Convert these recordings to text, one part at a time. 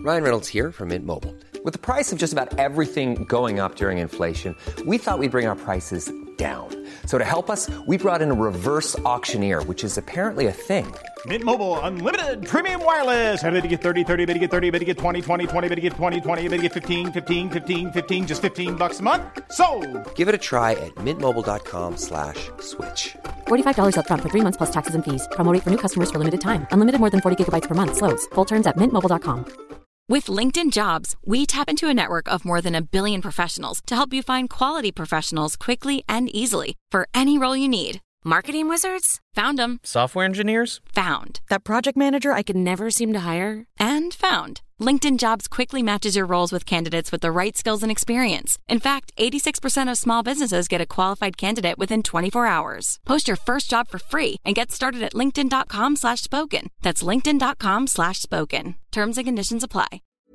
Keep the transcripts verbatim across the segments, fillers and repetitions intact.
Ryan Reynolds here from Mint Mobile. With the price of just about everything going up during inflation, we thought we'd bring our prices down. So to help us, we brought in a reverse auctioneer, which is apparently a thing. Mint Mobile Unlimited Premium Wireless. How to get thirty, thirty, how to get thirty, how to get twenty, twenty, twenty, how to get twenty, twenty, how to get fifteen, fifteen, fifteen, fifteen, just fifteen bucks a month? Sold! Give it a try at mintmobile.com slash switch. forty-five dollars up front for three months plus taxes and fees. Promo rate for new customers for limited time. Unlimited more than forty gigabytes per month. Slows full terms at mint mobile dot com. With LinkedIn Jobs, we tap into a network of more than a billion professionals to help you find quality professionals quickly and easily for any role you need. Marketing wizards? Found them. Software engineers? Found. That project manager I could never seem to hire? And found. LinkedIn Jobs quickly matches your roles with candidates with the right skills and experience. In fact, eighty-six percent of small businesses get a qualified candidate within twenty-four hours. Post your first job for free and get started at linkedin.com slash spoken. That's linkedin.com slash spoken. Terms and conditions apply.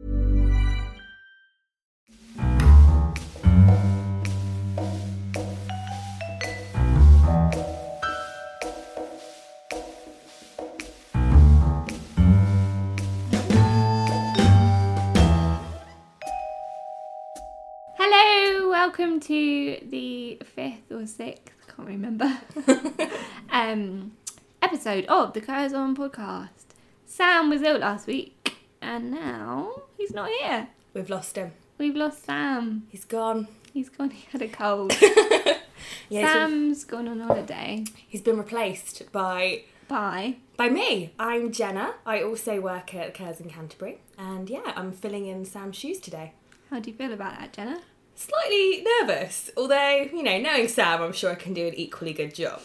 Hello, welcome to the fifth or sixth, can't remember, um, episode of the Curzon podcast. Sam was ill last week, and now he's not here. We've lost him. We've lost Sam. He's gone. He's gone, he had a cold. yeah, Sam's been, gone on holiday. He's been replaced by... By? By me. I'm Jenna. I also work at Curzon Canterbury, and yeah, I'm filling in Sam's shoes today. How do you feel about that, Jenna? Slightly nervous, although, you know, knowing Sam, I'm sure I can do an equally good job.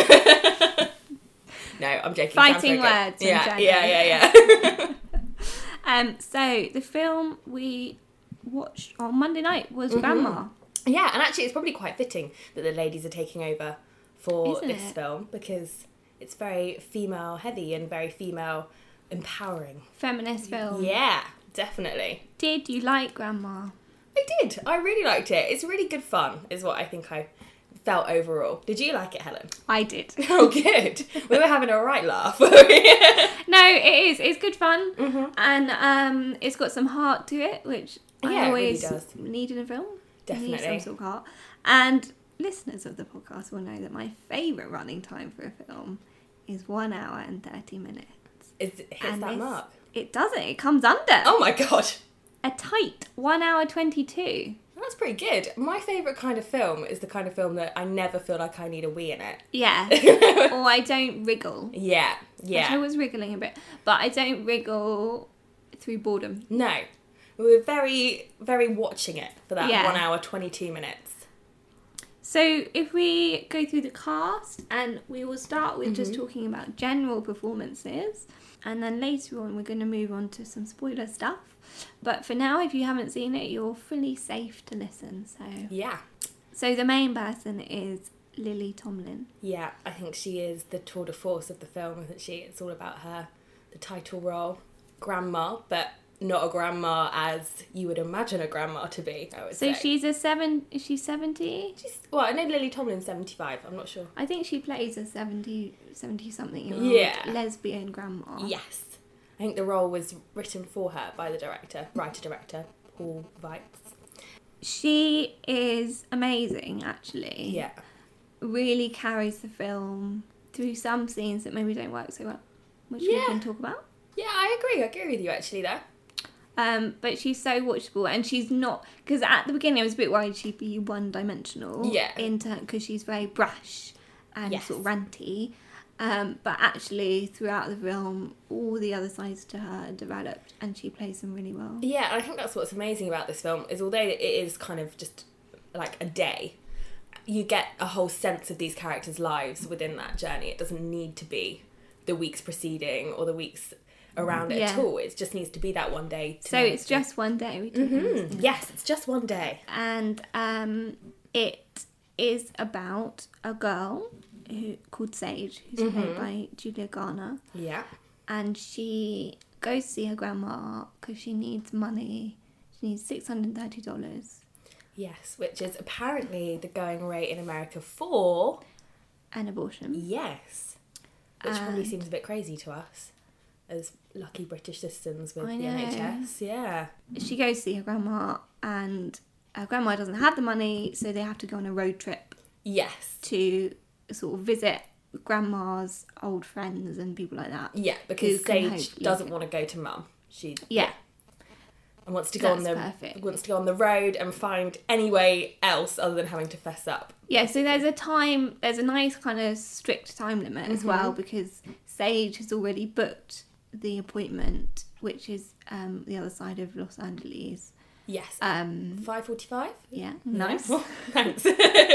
No, I'm joking. Fighting words. Yeah, Jenna. yeah, yeah, yeah. um, so, the film we watched on Monday night was mm-hmm. Grandma. Yeah, and actually it's probably quite fitting that the ladies are taking over for Isn't this it? film, because it's very female heavy and very female empowering. Feminist film. Yeah, definitely. Did you like Grandma? I did. I really liked it. It's really good fun, is what I think I felt overall. Did you like it, Helen? I did. Oh, good. We were having a right laugh. No, it is. It's good fun. Mm-hmm. And um, it's got some heart to it, which Yeah, I it always really does. need in a film. Definitely. You need some sort of heart. And listeners of the podcast will know that my favourite running time for a film is one hour and thirty minutes. Is, it hits And that this- mark? It doesn't. It comes under. Oh my god. A tight one hour twenty-two. That's pretty good. My favourite kind of film is the kind of film that I never feel like I need a wee in it. Yeah. Or I don't wriggle. Yeah, yeah. Which I was wriggling a bit. But I don't wriggle through boredom. No. We were very, very watching it for that Yeah. one hour, twenty-two minutes. So if we go through the cast, and we will start with Mm-hmm. just talking about general performances, and then later on we're going to move on to some spoiler stuff. But for now, if you haven't seen it, you're fully safe to listen. So, Yeah. so the main person is Lily Tomlin. Yeah, I think she is the tour de force of the film, isn't she? It's all about her, the title role, grandma, but not a grandma as you would imagine a grandma to be, I would So say. she's a seven. Is she seventy? She's, well, I know Lily Tomlin's seventy-five, I'm not sure. I think she plays a seventy, seventy something year old Yeah. lesbian grandma. Yes. I think the role was written for her by the director, writer-director, Paul Weitz. She is amazing, actually. Yeah. Really carries the film through some scenes that maybe don't work so well, which we Yeah. can talk about. Yeah, I agree. I agree with you, actually, there. Um, but she's so watchable, and she's not, because at the beginning I was a bit worried she'd be one-dimensional. Yeah. Into because she's very brash and Yes. sort of ranty. Um, but actually, throughout the film, all the other sides to her are developed, and she plays them really well. Yeah, and I think that's what's amazing about this film, is although it is kind of just like a day, you get a whole sense of these characters' lives within that journey. It doesn't need to be the weeks preceding or the weeks around it at Yeah. all. It just needs to be that one day. To So it's just one day. We did Mm-hmm. Yes, it's just one day. And um, it is about a girl who called Sage, who's Mm-hmm. played by Julia Garner. Yeah. And she goes to see her grandma because she needs money. She needs six hundred thirty dollars. Yes, which is apparently the going rate in America for... An abortion. Yes. Which probably And- seems a bit crazy to us as lucky British systems with I the know. N H S. Yeah. She goes to see her grandma, and her grandma doesn't have the money, so they have to go on a road trip Yes. to sort of visit grandma's old friends and people like that. Yeah, because who can Sage hopefully- doesn't want to go to mum. She Yeah. and wants to go on That's the perfect. wants to go on the road and find any way else other than having to fess up. Yeah, so there's a time, there's a nice kind of strict time limit as well, because Sage has already booked the appointment, which is um, the other side of Los Angeles. Yes. Um, five forty-five. yeah, nice. Thanks.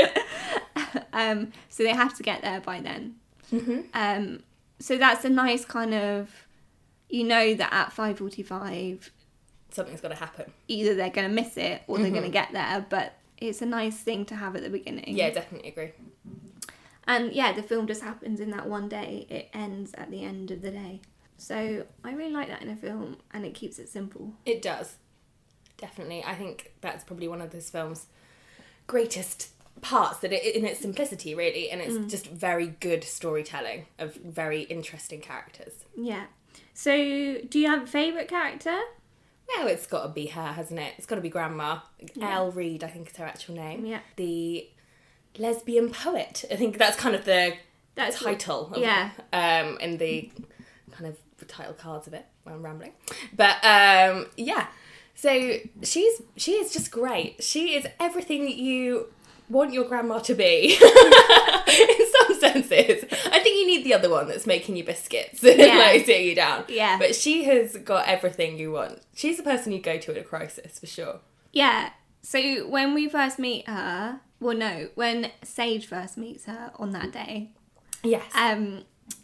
um, so they have to get there by then. Mm-hmm. Um, so that's a nice kind of, you know that at five forty-five, Something's got to happen. either they're going to miss it or they're Mm-hmm. going to get there, but it's a nice thing to have at the beginning. Yeah, definitely agree. And yeah, the film just happens in that one day. It ends at the end of the day. So I really like that in a film, and it keeps it simple. It does. Definitely. I think that's probably one of this film's greatest parts, that it, in its simplicity, really, and it's Mm. just very good storytelling of very interesting characters. Yeah. So do you have a favourite character? Well, it's got to be her, hasn't it? It's got to be Grandma. Yeah. Elle Reid, I think is her actual name. Yeah. The lesbian poet. I think that's kind of the That's what- title. Of, yeah. Um, in the kind of title cards of it when I'm rambling. But um, yeah. So she's she is just great. She is everything that you want your grandma to be. In some senses. I think you need the other one that's making you biscuits and Yeah. like sitting you down. Yeah. But she has got everything you want. She's the person you go to in a crisis, for sure. Yeah. So when we first meet her, well, no, when Sage first meets her on that day, Yes. um,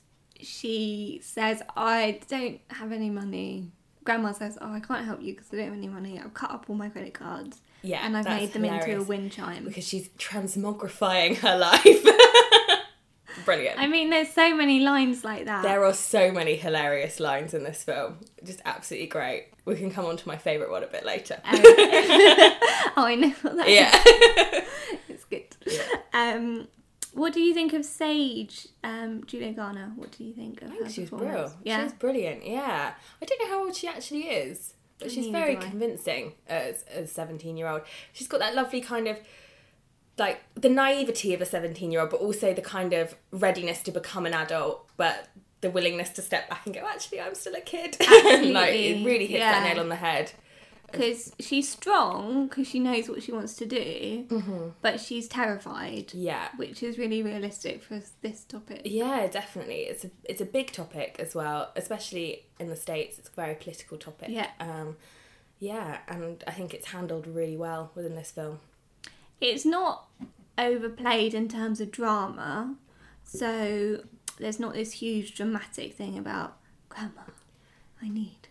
she says, I don't have any money. Grandma says, oh, I can't help you because I don't have any money. I've cut up all my credit cards. Yeah, And I've that's made them into a hilarious. wind chime. Because she's transmogrifying her life. Brilliant. I mean, there's so many lines like that. There are so many hilarious lines in this film. Just absolutely great. We can come on to my favourite one a bit later. oh, I know what that is. Yeah. It's good. Um, what do you think of Sage, um, Julia Garner? What do you think of I her think she was performance? brilliant. Yeah. She's brilliant, yeah. I don't know how old she actually is, but she's Neither very do I. convincing as a seventeen-year-old. She's got that lovely kind of, like, the naivety of a seventeen-year-old, but also the kind of readiness to become an adult, but the willingness to step back and go, actually, I'm still a kid. And, like, it really hits that yeah. nail on the head. Because she's strong, because she knows what she wants to do, Mm-hmm. but she's terrified. Yeah. Which is really realistic for this topic. Yeah, definitely. It's a it's a big topic as well, especially in the States. It's a very political topic. Yeah. Um, yeah, and I think it's handled really well within this film. It's not overplayed in terms of drama, so there's not this huge dramatic thing about, Grandma, I need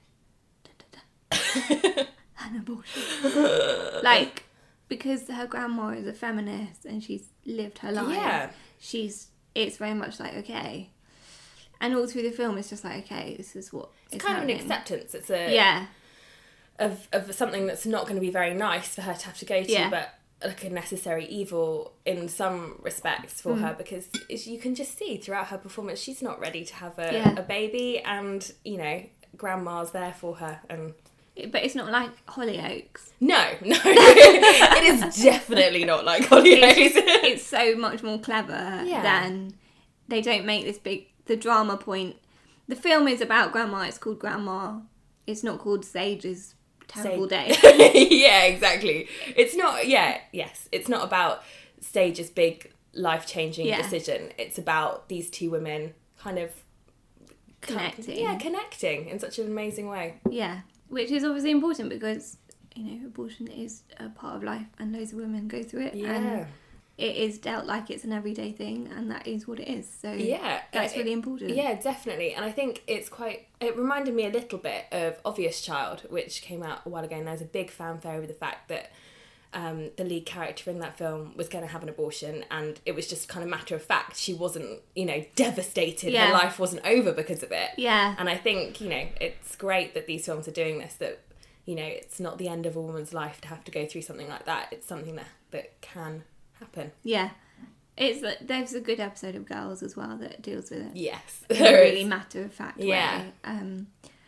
da-da-da, an abortion. Like, because her grandma is a feminist and she's lived her life, Yeah. she's it's very much like, okay. And all through the film, it's just like, okay, this is what It's is kind happening. of an acceptance. It's a Yeah, of of something that's not going to be very nice for her to have to go to, Yeah. but like a necessary evil in some respects for Mm. her, because it's, you can just see throughout her performance she's not ready to have a, Yeah. a baby, and you know grandma's there for her. And but it's not like Hollyoaks. no, no, it is definitely not like Hollyoaks. It's so much more clever Yeah. than they don't make this big the drama point. The film is about grandma. It's called Grandma. It's not called Sage's Terrible Sage- Day. Yeah, exactly. It's not. Yeah, yes. It's not about Sage's big life-changing Yeah. decision. It's about these two women kind of Connecting. Yeah, connecting in such an amazing way. Yeah, which is obviously important because you know abortion is a part of life and loads of women go through it. Yeah. And it is dealt like it's an everyday thing, and that is what it is. So Yeah, that's it- really important. Yeah, definitely. And I think it's quite. It reminded me a little bit of Obvious Child, which came out a while ago, and there was a big fanfare over the fact that um, the lead character in that film was going to have an abortion, and it was just kind of matter of fact. She wasn't, you know, devastated. Yeah. Her life wasn't over because of it. Yeah. And I think, you know, it's great that these films are doing this, that, you know, it's not the end of a woman's life to have to go through something like that. It's something that, that can happen. Yeah. It's like, there's a good episode of Girls as well that deals with it. Yes. In a there really is. matter of fact Yeah. way. Um,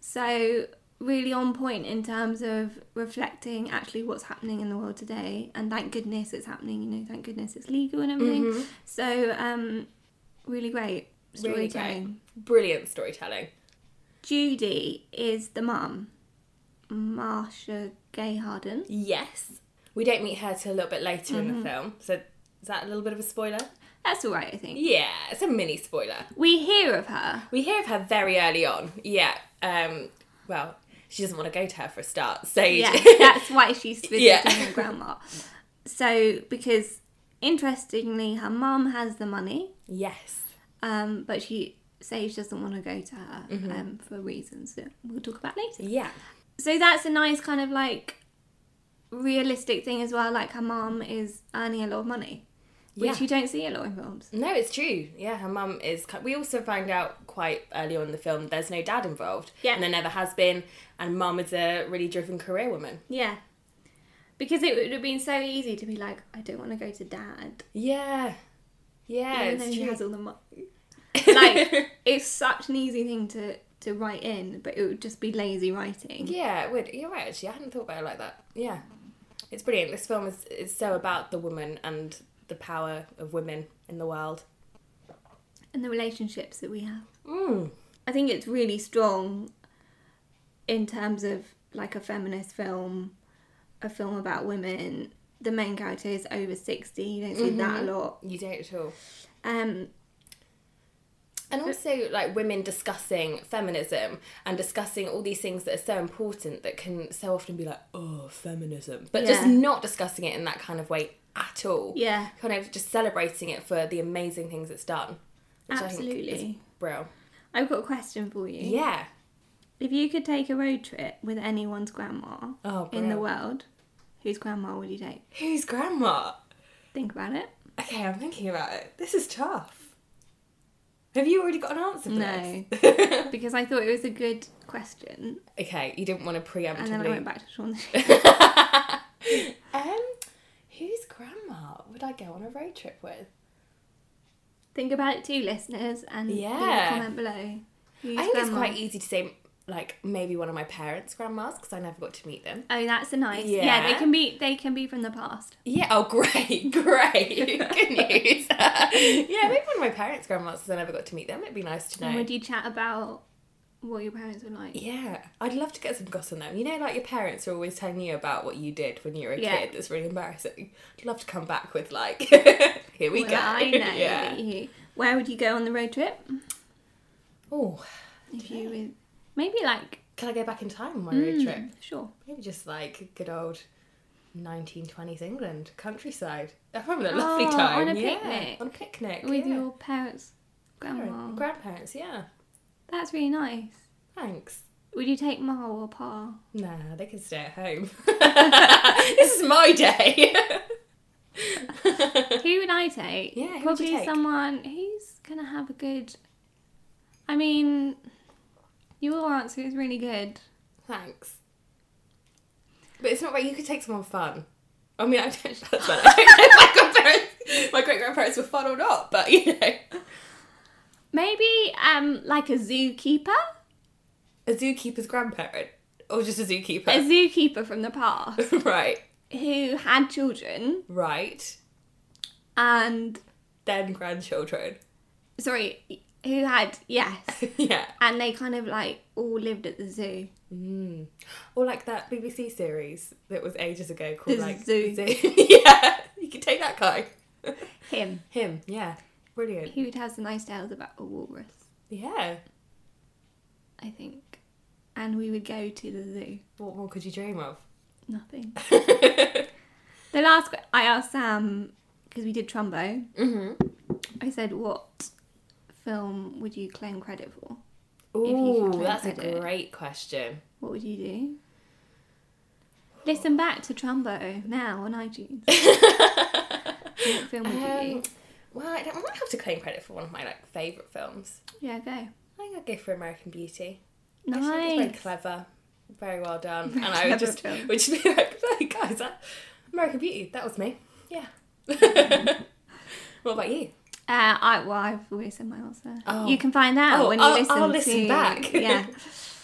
So really on point in terms of reflecting actually what's happening in the world today, and thank goodness it's happening, you know, thank goodness it's legal and everything. Mm-hmm. So um, really great storytelling. Really great. Brilliant storytelling. Judy is the mum, Marcia Gay Harden. Yes. We don't meet her till a little bit later mm-hmm. in the film, so is that a little bit of a spoiler? That's all right, I think. Yeah, it's a mini spoiler. We hear of her. We hear of her very early on. Yeah. Um, well, she doesn't want to go to her for a start. So yeah, that's why she's visiting yeah. her grandma. So, because interestingly, her mum has the money. Yes. Um, but she says she doesn't want to go to her mm-hmm. um, for reasons that we'll talk about later. Yeah. So that's a nice kind of like realistic thing as well. Like her mum is earning a lot of money. Which yeah. you don't see a lot in films. No, it's true. Yeah, her mum is... We also find out quite early on in the film there's no dad involved. Yeah. And there never has been. And mum is a really driven career woman. Yeah. Because it would have been so easy to be like, I don't want to go to dad. Yeah. Yeah, Even it's though true. he has all the money. Like, it's such an easy thing to, to write in, but it would just be lazy writing. Yeah, it would. You're right, actually. I hadn't thought about it like that. Yeah. It's brilliant. This film is, is so about the woman and the power of women in the world. And the relationships that we have. Mm. I think it's really strong in terms of like a feminist film, a film about women. The main character is over sixty. You don't see mm-hmm. that a lot. You don't at all. Um, and also, like, women discussing feminism and discussing all these things that are so important that can so often be like, oh, feminism. But yeah. just not discussing it in that kind of way at all. Yeah. Kind of just celebrating it for the amazing things it's done. Which Absolutely. I think is brilliant. I've got a question for you. Yeah. If you could take a road trip with anyone's grandma oh, in the world, whose grandma would you take? Whose grandma? Think about it. Okay, I'm thinking about it. This is tough. Have you already got an answer for no, this? No, because I thought it was a good question. Okay, you didn't want to preemptively... And then I went back to Shaun. um, whose grandma would I go on a road trip with? Think about it too, listeners, and yeah. leave a comment below. Whose I think grandma? It's quite easy to say, like, maybe one of my parents' grandmas, because I never got to meet them. Oh, that's a nice. Yeah. yeah, they can be. They can be from the past. Yeah. Oh, great, great, good news. Yeah, maybe one of my parents' grandmas, because I never got to meet them. It'd be nice to know. And would you chat about what your parents were like? Yeah, I'd love to get some gossip on them. You know, like your parents are always telling you about what you did when you were a yeah. kid. That's really embarrassing. I'd love to come back with like, here we well, go. I know. Yeah. You. Where would you go on the road trip? Oh, if you were, maybe like. Can I go back in time on my mm, road trip? Sure. Maybe just like good old nineteen twenties England, countryside. I'm having a lovely oh, time. On a yeah. picnic. On a picnic. With yeah. your parents, grandma. Grandparents, yeah. That's really nice. Thanks. Would you take Ma or Pa? Nah, they can stay at home. This is my day. Who would I take? Yeah, who Probably would you take? Someone who's gonna have a good. I mean, your answer is really good. Thanks. But it's not right. You could take someone fun. I mean, I don't, that's bad. I don't know if my grandparents, my great grandparents were fun or not, but you know. Maybe um like a zookeeper. A zookeeper's grandparent, or just a zookeeper. A zookeeper from the past. Right. Who had children. Right. And. Then grandchildren. Sorry, who had, yes. Yeah. And they kind of like all lived at the zoo. Mm. Or like that B B C series that was ages ago called the like Zoo. Zoo. Yeah, you can take that guy. Him. Him, yeah. Brilliant. He would have some nice tales about a walrus. Yeah. I think. And we would go to the zoo. What more could you dream of? Nothing. The last, I asked Sam, because we did Trumbo, mm-hmm. I said, what film would you claim credit for? Ooh, that's credit? a great question. What would you do? Listen back to Trumbo now on iTunes. What film would um, you do? Well, I, don't, I might have to claim credit for one of my like favourite films. Yeah, go. I think I'd go for American Beauty. Nice. I think it's very clever. Very well done. Very and I would just, film. would just be like, hey guys, that American Beauty, that was me. Yeah. What about you? Uh, I well, I've always said my answer. Oh. You can find out oh, when you I'll, listen. I'll listen to, back. Yeah.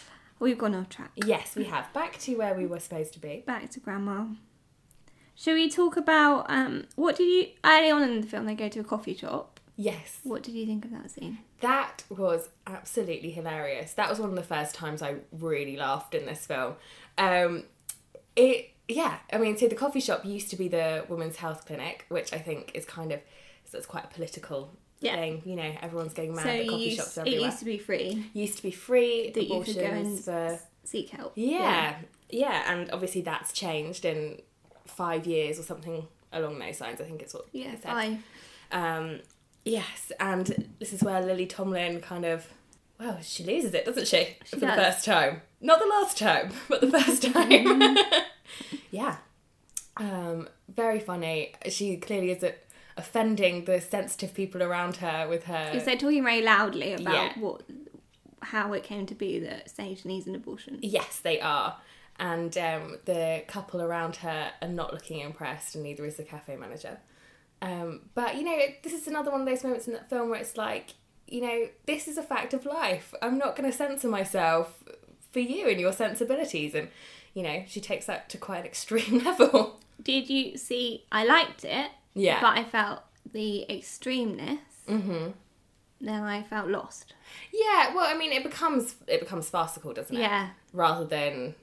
We've gone off track. Yes, we have. Back to where we were supposed to be. Back to Grandma. Shall we talk about, um, what did you, early on in the film they go to a coffee shop. Yes. What did you think of that scene? That was absolutely hilarious. That was one of the first times I really laughed in this film. Um, it, yeah, I mean, so the coffee shop used to be the Women's Health Clinic, which I think is kind of, so it's quite a political Yeah. thing. You know, everyone's going mad So at coffee used, shops it everywhere. used to be free. Used to be free, That you could go and abortions for... seek help. Yeah, yeah, and obviously that's changed in five years or something along those lines. I think it's what Yeah, they said. five. Um, yes, and this is where Lily Tomlin kind of, well, she loses it, doesn't she? She For the does. first time. Not the last time, but the first time. Yeah. Um, very funny. She clearly is a, offending the sensitive people around her with her... Because they're talking very loudly about Yeah. what, how it came to be that Sage needs an abortion. Yes, they are. And um, the couple around her are not looking impressed, and neither is the cafe manager. Um, but, you know, this is another one of those moments in that film where it's like, you know, this is a fact of life. I'm not going to censor myself for you and your sensibilities. And, you know, she takes that to quite an extreme level. Did you see, I liked it, Yeah. but I felt the extremeness, mm-hmm. then I felt lost. Yeah, well, I mean, it becomes it becomes farcical, doesn't it? Yeah. Rather than,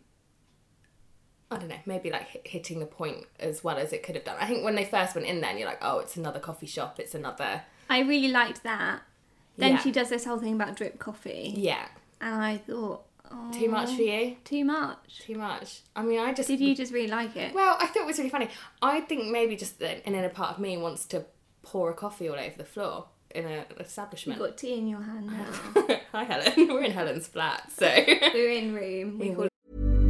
I don't know, maybe like hit- hitting the point as well as it could have done. I think when they first went in there, and you're like, oh, it's another coffee shop, it's another... I really liked that. Then Yeah. she does this whole thing about drip coffee. Yeah. And I thought, oh, Too much for you? Too much. Too much. I mean, I just... Did you just really like it? Well, I thought it was really funny. I think maybe just an an inner part of me wants to pour a coffee all over the floor in a, an You've establishment. got tea in your hand now. Hi, Helen. We're in Helen's flat, so... We're in room. We call it.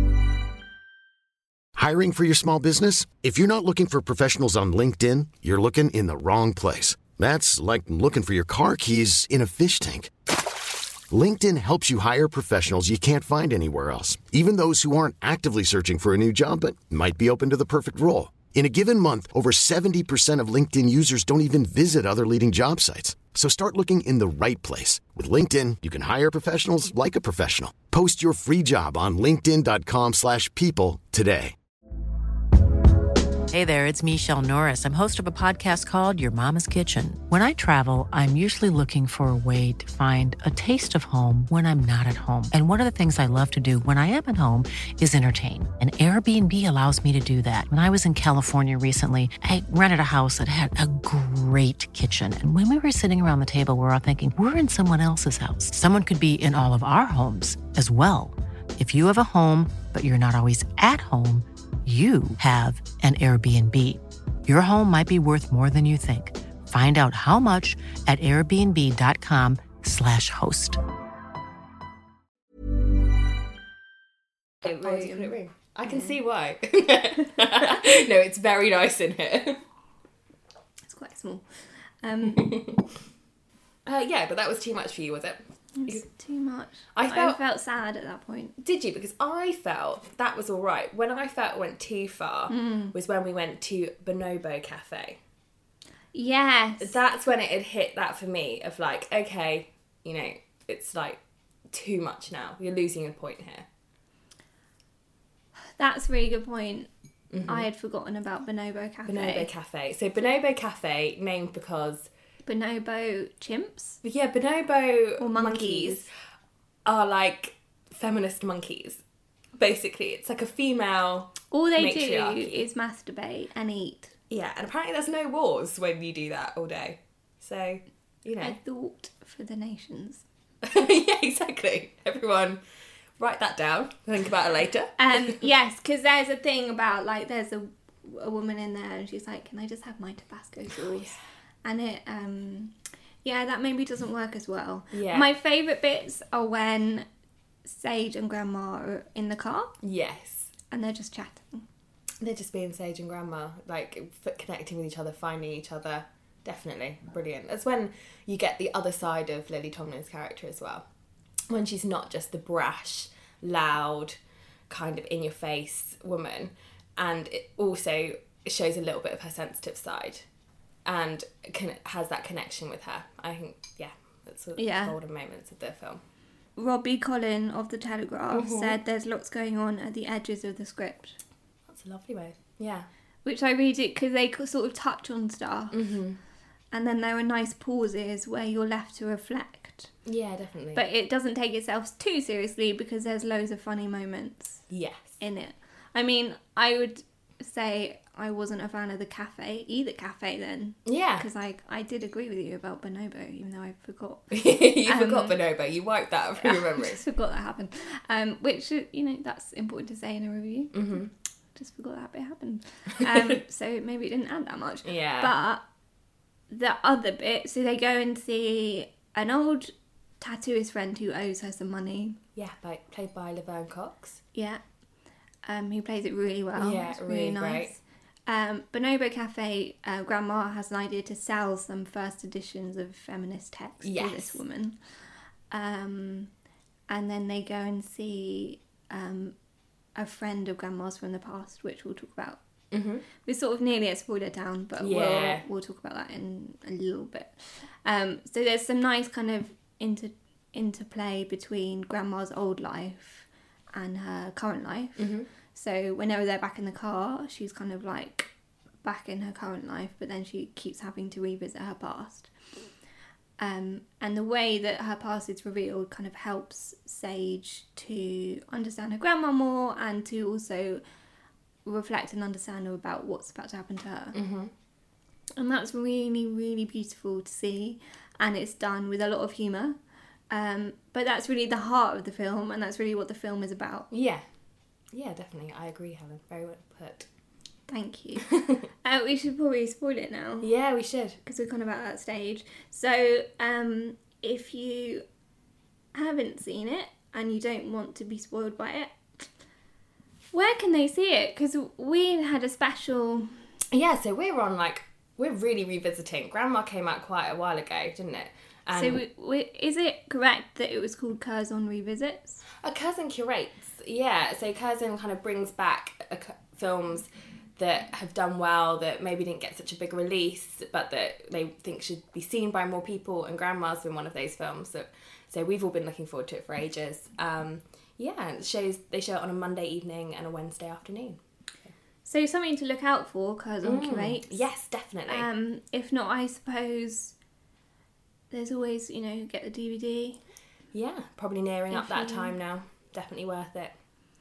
Hiring for your small business? If you're not looking for professionals on LinkedIn, you're looking in the wrong place. That's like looking for your car keys in a fish tank. LinkedIn helps you hire professionals you can't find anywhere else, even those who aren't actively searching for a new job but might be open to the perfect role. In a given month, over seventy percent of LinkedIn users don't even visit other leading job sites. So start looking in the right place. With LinkedIn, you can hire professionals like a professional. Post your free job on linkedin.com slash people today. Hey there, it's Michelle Norris. I'm host of a podcast called Your Mama's Kitchen. When I travel, I'm usually looking for a way to find a taste of home when I'm not at home. And one of the things I love to do when I am at home is entertain. And Airbnb allows me to do that. When I was in California recently, I rented a house that had a great kitchen. And when we were sitting around the table, we were all thinking, we're in someone else's house. Someone could be in all of our homes as well. If you have a home, but you're not always at home, you have an Airbnb. Your home might be worth more than you think. Find out how much at airbnb.com slash host. It was put it room. I can see why. No, it's very nice in here. It's quite small. Um, Uh, yeah, but that was too much for you, was it? it's too much. I I felt- felt, sad at that point. Did you? Because I felt that was all right. When I felt it went too far was when we went to Bonobo Cafe. Yes. That's when it had hit that for me of like, okay, you know, it's like too much now. You're losing a point here. That's a really good point. I had forgotten about Bonobo Cafe. Bonobo Cafe. So Bonobo Cafe, named because... Bonobo chimps? Yeah, bonobo Or monkeys. monkeys. are like feminist monkeys. Basically, it's like a female All they do matriarchy. is masturbate and eat. Yeah, and apparently there's no wars when you do that all day. So, you know. A thought for the nations. Yeah, exactly. Everyone, write that down. Think about it later. Um, yes, because there's a thing about, like, there's a, a woman in there and she's like, can I just have my Tabasco sauce? And it, um, yeah, that maybe doesn't work as well. Yeah. My favourite bits are when Sage and Grandma are in the car Yes. and they're just chatting. They're just being Sage and Grandma, like f- connecting with each other, finding each other. Definitely. Brilliant. That's when you get the other side of Lily Tomlin's character as well. When she's not just the brash, loud, kind of in-your-face woman. And it also shows a little bit of her sensitive side. And can, has that connection with her. I think, yeah, that's the Yeah. golden moments of the film. Robbie Collin of The Telegraph Mhm. said there's lots going on at the edges of the script. That's a lovely way. Yeah. Which I read it because they sort of touch on stuff. Mm-hmm. And then there are nice pauses where you're left to reflect. Yeah, definitely. But it doesn't take itself too seriously because there's loads of funny moments yes. in it. I mean, I would say I wasn't a fan of the cafe, either cafe then. Yeah. Because I, I did agree with you about Bonobo, even though I forgot. you Um, forgot Bonobo. You wiped that from your I memory. just forgot that happened. Um, which, you know, that's important to say in a review. Mm-hmm. Just forgot that bit happened. Um, so maybe it didn't add that much. Yeah. But the other bit, so they go and see an old tattooist friend who owes her some money. Yeah, by, played by Laverne Cox. Yeah. Um, who plays it really well. Yeah, it's really, really nice. great. Um, Bonobo Cafe, uh, Grandma has an idea to sell some first editions of feminist text Yes. to this woman. Um, and then they go and see um, a friend of Grandma's from the past, which we'll talk about. Mm-hmm. We're sort of nearly at spoiler town, but Yeah. we'll we'll talk about that in a little bit. Um, so there's some nice kind of inter interplay between Grandma's old life and her current life. Mm-hmm. So whenever they're back in the car, she's kind of like back in her current life, but then she keeps having to revisit her past. Um, and the way that her past is revealed kind of helps Sage to understand her grandma more and to also reflect and understand her about what's about to happen to her. Mm-hmm. And that's really, really beautiful to see. And it's done with a lot of humour. Um, but that's really the heart of the film, and that's really what the film is about. Yeah. Yeah, definitely. I agree, Helen. Very well put. Thank you. uh, we should probably spoil it now. Yeah, we should. Because we're kind of at that stage. So, um, if you haven't seen it and you don't want to be spoiled by it, where can they see it? Because we had a special... Yeah, so we're on, like, we're really revisiting. Grandma came out quite a while ago, didn't it? And so, we, we, is it correct that it was called Curzon Revisits? A Curzon curates, yeah. So Curzon kind of brings back a, films that have done well, that maybe didn't get such a big release, but that they think should be seen by more people. And Grandma's been one of those films. So, so we've all been looking forward to it for ages. Um, yeah, it shows they show it on a Monday evening and a Wednesday afternoon. So something to look out for, Curzon Mm, curates. yes, definitely. Um, if not, I suppose there's always, you know, get the D V D. Yeah, probably nearing up If that you- time now. Definitely worth it.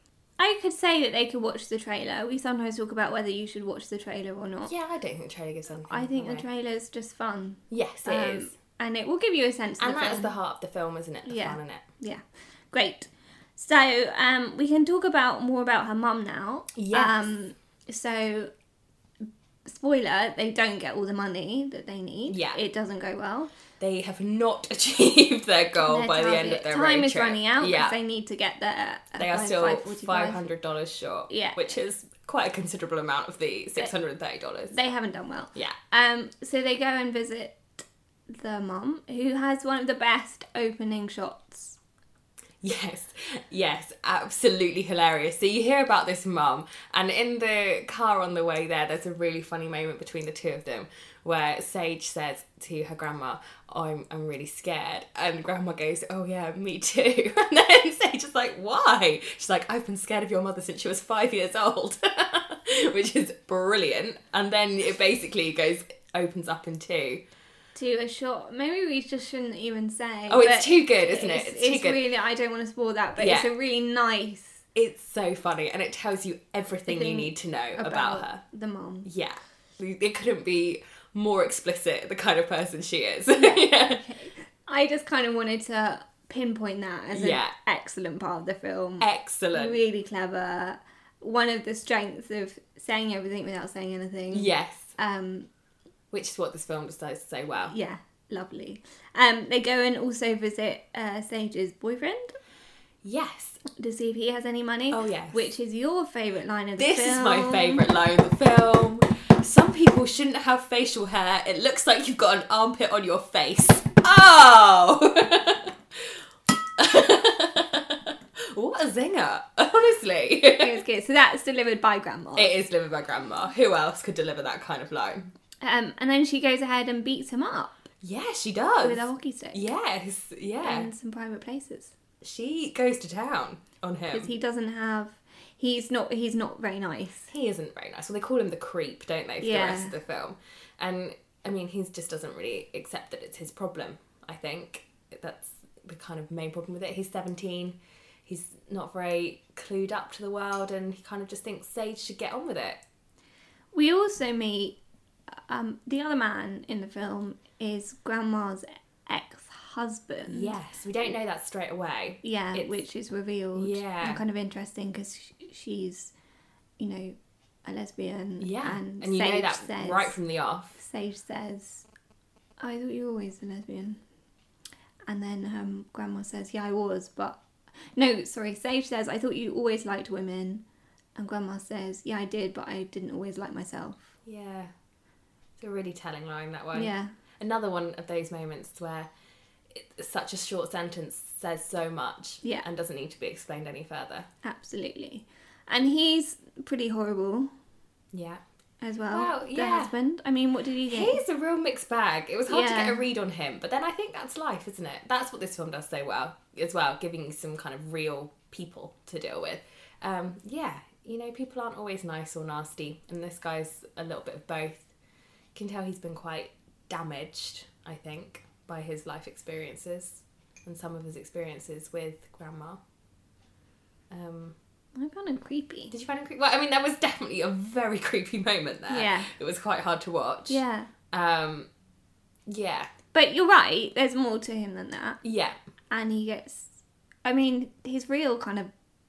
I could say that they could watch the trailer. We sometimes talk about whether you should watch the trailer or not. Yeah, I don't think the trailer gives anything I think away. the trailer's just fun. Yes, it Um, is. And it will give you a sense of And the that's film. the heart of the film, isn't it? The Yeah. fun in it. Yeah, great. So um, we can talk about more about her mum now. Yes. Um, so, spoiler, they don't get all the money that they need. Yeah. It doesn't go well. They have not achieved their goal Their by the end target. of their Time road is trip. running out because Yeah, they need to get there. uh, they are by still five forty-five. five hundred dollars short. Yeah. which is quite a considerable amount of the six hundred and thirty dollars. They haven't done well. Yeah, Um, so they go and visit the mum, who has one of the best opening shots. yes, yes, absolutely hilarious. So you hear about this mum, and in the car on the way there, there's a really funny moment between the two of them where Sage says to her grandma, I'm, I'm really scared. And Grandma goes, oh yeah, me too. And then Sage is like, why? She's like, I've been scared of your mother since she was five years old. Which is brilliant. And then it basically goes, opens up in two. To a shot. Maybe we just shouldn't even say. Oh, it's but too good, isn't it? It's, It's too it's good. really, I don't want to spoil that, but Yeah. it's a really nice It's so funny, and it tells you everything you thing need to know about, about her. the mum. Yeah. It couldn't be more explicit, the kind of person she is. Yeah. I just kind of wanted to pinpoint that as an Yeah. excellent part of the film. Excellent. Really clever. One of the strengths of saying everything without saying anything. Yes. Um, Which is what this film just does so well. yeah, lovely. Um, they go and also visit uh, Sage's boyfriend Yes. to see if he has any money. Oh, yes. Which is your favourite line of the This film. is my favourite line of the film. Some people shouldn't have facial hair. It looks like you've got an armpit on your face. Oh! What a zinger. Honestly. It was good. So that's delivered by Grandma. It is delivered by Grandma. Who else could deliver that kind of line? Um, and then she goes ahead and beats him up Yeah, she does. with a hockey stick. Yes, yeah. In some private places. she goes to town on him. Because he doesn't have... He's not He's not very nice. He isn't very nice. Well, they call him the creep, don't they, for Yeah. the rest of the film. And, I mean, he just doesn't really accept that it's his problem, I think. That's the kind of main problem with it. He's seventeen. He's not very clued up to the world, and he kind of just thinks Sage should get on with it. We also meet... Um, the other man in the film is Grandma's ex-husband. Yes, we don't know that straight away. Yeah, It's- which is revealed. Yeah. And kind of interesting because she's, you know, a lesbian. Yeah, And, and you Sage know that says, right from the off. Sage says, "I thought you were always a lesbian." And then um, Grandma says, "Yeah, I was, but..." No, sorry, Sage says, "I thought you always liked women." And Grandma says, "Yeah, I did, but I didn't always like myself." Yeah. It's a really telling line, that one. Yeah. Another one of those moments where it, such a short sentence says so much Yeah. and doesn't need to be explained any further. Absolutely. And he's pretty horrible Yeah. as well, Well, the yeah. husband. I mean, what did he think? He's a real mixed bag. It was hard Yeah. to get a read on him, but then I think that's life, isn't it? That's what this film does so well, as well, giving you some kind of real people to deal with. Um, yeah, you know, people aren't always nice or nasty, and this guy's a little bit of both. You can tell he's been quite damaged, I think, by his life experiences and some of his experiences with Grandma. Um, I found him creepy. did you find him creepy? Well, I mean, there was definitely a very creepy moment there. Yeah. It was quite hard to watch. Yeah. Um, yeah. But you're right, there's more to him than that. Yeah. And he gets... I mean, his real kind of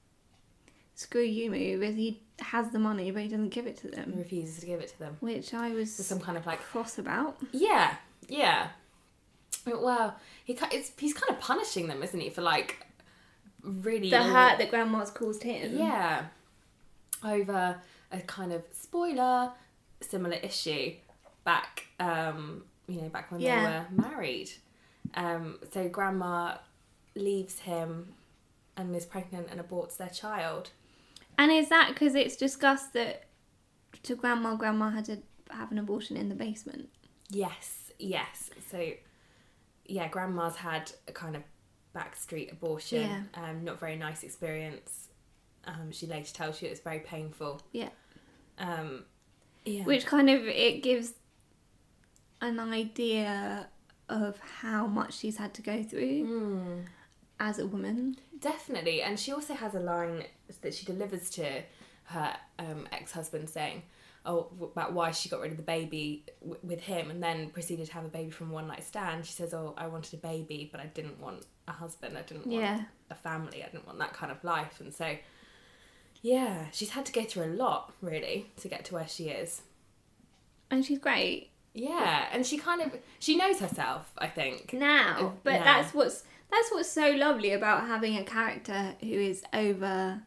screw you move is he has the money, but he doesn't give it to them. Refuses to give it to them. Which I was There's some kind of like... cross about. Yeah. Yeah. Well, he ki- it's, he's kind of punishing them, isn't he, for like really... The hurt that Grandma's caused him. Yeah. Over a kind of, spoiler, similar issue back, um, you know, back when Yeah. they were married. Um, so Grandma leaves him and is pregnant and aborts their child. And is that because it's discussed that to Grandma, Grandma had to have an abortion in the basement? Yes, yes. So, yeah, Grandma's had a kind of backstreet abortion. Yeah. Um, not very nice experience. Um, she later tells you it's very painful. Yeah. Um, yeah. Which kind of, it gives an idea of how much she's had to go through Mm. as a woman. Definitely. And she also has a line that she delivers to her um, ex-husband saying, oh, about why she got rid of the baby w- with him and then proceeded to have a baby from a one-night stand. She says, oh, I wanted a baby, but I didn't want a husband. I didn't want Yeah. a family. I didn't want that kind of life. And so, yeah, she's had to go through a lot, really, to get to where she is. And she's great Yeah, and she kind of, she knows herself, I think. now. But Yeah. that's what's that's what's so lovely about having a character who is over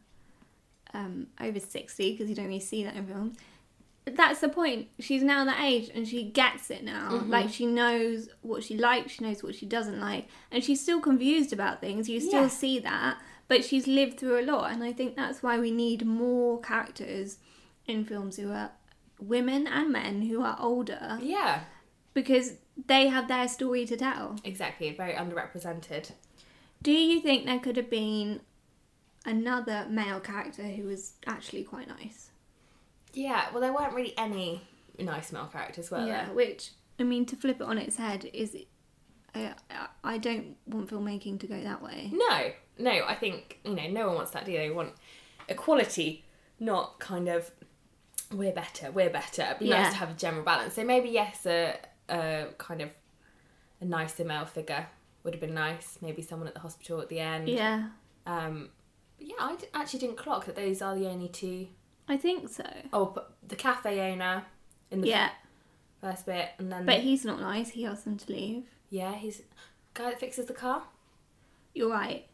um, over sixty, because you don't really see that in films. That's the point. She's now that age and she gets it now. Mm-hmm. Like, she knows what she likes, she knows what she doesn't like. And she's still confused about things. You still Yeah. see that. But she's lived through a lot. And I think that's why we need more characters in films who are women and men who are older. Yeah, Because they have their story to tell. exactly. Very underrepresented. Do you think there could have been another male character who was actually quite nice? Yeah, well, there weren't really any nice male characters, were Yeah, there? which, I mean, to flip it on its head, is uh, I don't want filmmaking to go that way. No, no, I think, you know, no one wants that, do they? They want equality, not kind of, we're better, we're better. It'd be Yeah. nice to have a general balance. So maybe, yes, a, a kind of a nicer male figure would have been nice. Maybe someone at the hospital at the end. Yeah, Um, but yeah, I d- actually didn't clock that those are the only two. I think so. Oh, but the cafe owner in the Yeah, first bit, and then... but he's not nice. He asked them to leave. Yeah, he's the guy that fixes the car. You're right.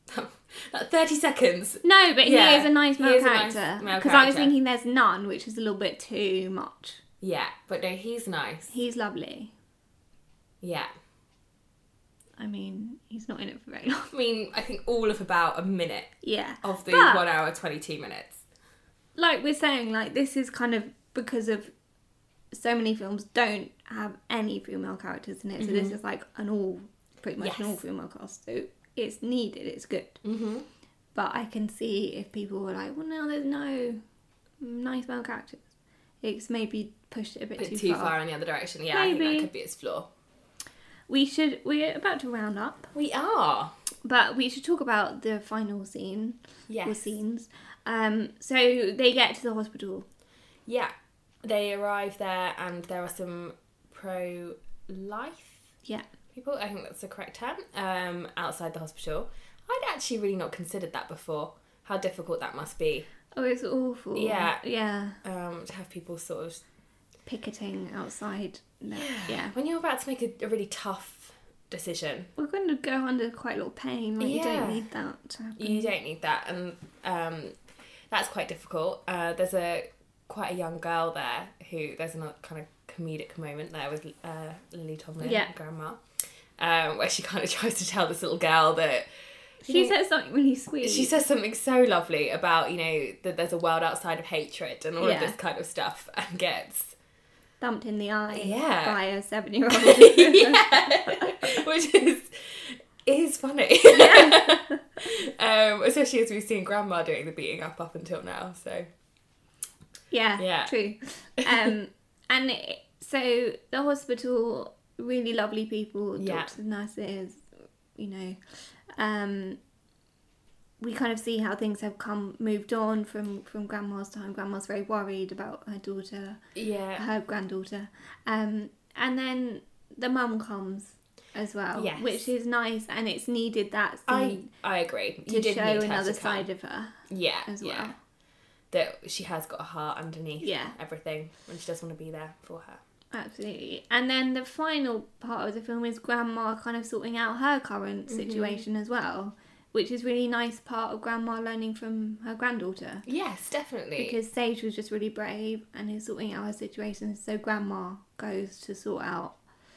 That thirty seconds. No, but Yeah, he is a nice he male is a nice character. male Because I was character. thinking there's none, which is a little bit too much. Yeah, but no, he's nice. He's lovely. Yeah. I mean, he's not in it for very long. I mean, I think all of about a minute Yeah. of the But- one hour, twenty-two minutes. like we're saying, like, this is kind of because of so many films don't have any female characters in it, so this is like an all, pretty much an Mm-hmm. Yes. all female cast. So it's needed, it's good. Mm-hmm. But I can see if people were like, well, no, there's no nice male characters. It's maybe pushed it a bit, bit too, too far. far in the other direction. Yeah, Maybe. I think that could be its flaw. We should, we're about to round up. We are. But we should talk about the final scene. Yes. Or scenes. Um, so they get to the hospital. Yeah. They arrive there and there are some pro-life yeah. people, I think that's the correct term, um, outside the hospital. I'd actually really not considered that before, how difficult that must be. Oh, it's awful. Yeah. Yeah. Um, to have people sort of... picketing outside. No. Yeah. yeah. When you're about to make a, a really tough decision. We're going to go under quite a lot of pain. Like, Yeah. You don't need that to happen. You don't need that. And um, that's quite difficult. Uh, there's a quite a young girl there who... There's a kind of comedic moment there with uh, Lily Tomlin, yeah. Grandma, um, where she kind of tries to tell this little girl that... She know, says something really sweet. She says something so lovely about, you know, that there's a world outside of hatred and all yeah. of this kind of stuff, and gets... thumped in the eye yeah. by a seven-year-old. yeah. Which is is funny. Yeah. um, especially as we've seen Grandma doing the beating up up until now, so... Yeah, yeah. true. Um, and it, so the hospital, really lovely people, yeah. doctors, nurses, you know... Um, we kind of see how things have come moved on from, from Grandma's time. Grandma's very worried about her daughter, yeah, her granddaughter, um, and then the mum comes as well, yes. which is nice, and it's needed that scene. I I agree To you did show need her another to come. side of her, yeah, as well. Yeah. That she has got a heart underneath yeah. everything, and she does want to be there for her. Absolutely. And then the final part of the film is Grandma kind of sorting out her current situation mm-hmm. as well, which is really nice part of Grandma learning from her granddaughter. Yes, definitely. Because Sage was just really brave and is sorting out her situation, so Grandma goes to sort out...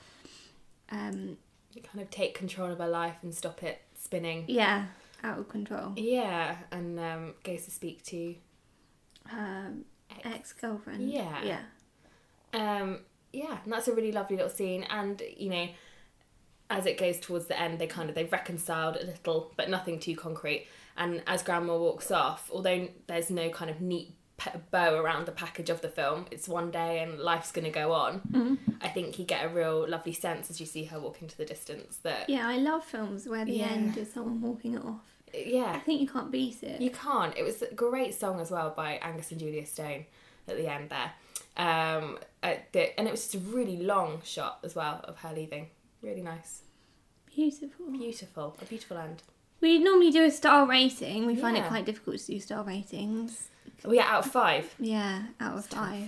Um, kind of take control of her life and stop it spinning. Yeah, out of control. Yeah, and um, goes to speak to... Her ex- ex-girlfriend. Yeah. Yeah. Um... Yeah, and that's a really lovely little scene. And, you know, as it goes towards the end, they kind of, they've reconciled a little, but nothing too concrete. And as Grandma walks off, although there's no kind of neat bow around the package of the film, it's one day and life's going to go on, mm-hmm. I think you get a real lovely sense as you see her walk into the distance that... Yeah, I love films where the yeah. end is someone walking off. Yeah. I think you can't beat it. You can't. It was a great song as well by Angus and Julia Stone at the end there. Um, the, and it was just a really long shot as well of her leaving. Really nice. Beautiful. Beautiful. A beautiful end. We normally do a star rating. We yeah. find it quite difficult to do star ratings. Oh yeah, out of five? Yeah, out of five.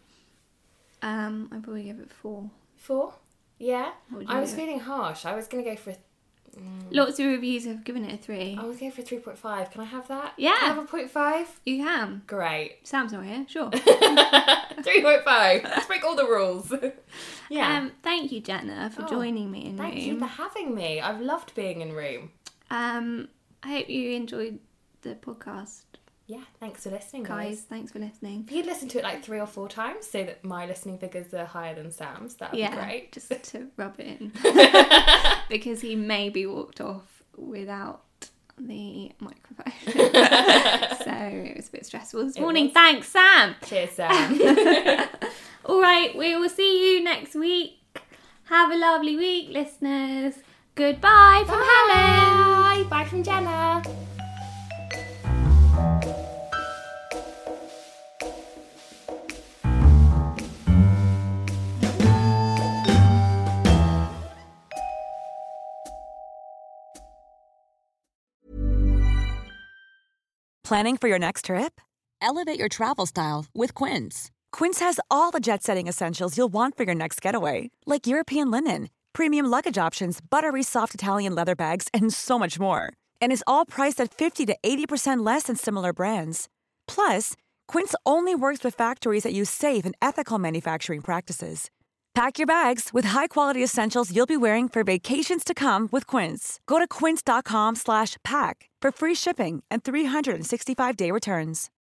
Um, I'd probably give it four. Four? Yeah? I was it? feeling harsh. I was going to go for a... Mm. Lots of reviews have given it a three. I was going for a three point five. Can I have that? Yeah. Can I have a point five? You can. Great. Sam's not here, sure. three point five. Let's break all the rules. Yeah. Um, thank you, Jenna, for oh, joining me in thank Room. Thank you for having me. I've loved being in Room. Um, I hope you enjoyed the podcast. Yeah, thanks for listening, guys. Guys, thanks for listening. If you'd listen to it like three or four times so that my listening figures are higher than Sam's, that would yeah, be great. Just to rub it in. Because he maybe walked off without the microphone. So it was a bit stressful this it morning. Was. Thanks, Sam. Cheers, Sam. All right, we will see you next week. Have a lovely week, listeners. Goodbye from Bye. Helen. Bye from Jenna. Planning for your next trip? Elevate your travel style with Quince. Quince has all the jet-setting essentials you'll want for your next getaway, like European linen, premium luggage options, buttery soft Italian leather bags, and so much more. And is all priced at fifty to eighty percent less than similar brands. Plus, Quince only works with factories that use safe and ethical manufacturing practices. Pack your bags with high-quality essentials you'll be wearing for vacations to come with Quince. Go to quince.com slash pack for free shipping and three sixty-five day returns.